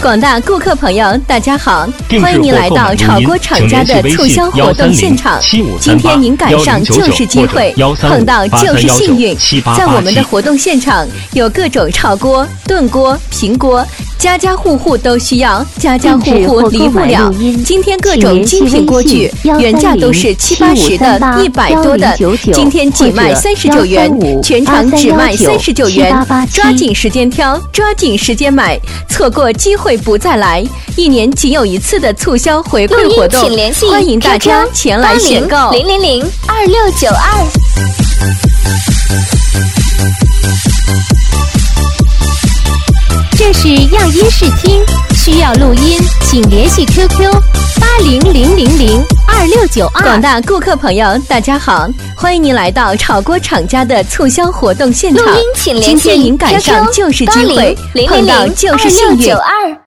广大顾客朋友，大家好，欢迎您来到炒锅厂家的促销活动现场。今天您赶上就是机会，碰到就是幸运。在我们的活动现场，有各种炒锅、炖锅、平锅，家家户户都需要，家家户户离不了。今天各种精品锅具，原价都是70、80的，100多的，今天仅卖39元，全场只卖39元，抓紧时间挑，抓紧时间买，错过机会不再来。1年仅有1次的促销回馈活动，欢迎大家前来选购。 0002692。这是样音试听，需要录音，请联系 QQ80002692。 广大顾客朋友，大家好，欢迎您来到炒锅厂家的促销活动现场。 录音请联系今天您赶上就是机会，碰到就是幸运。 80002692。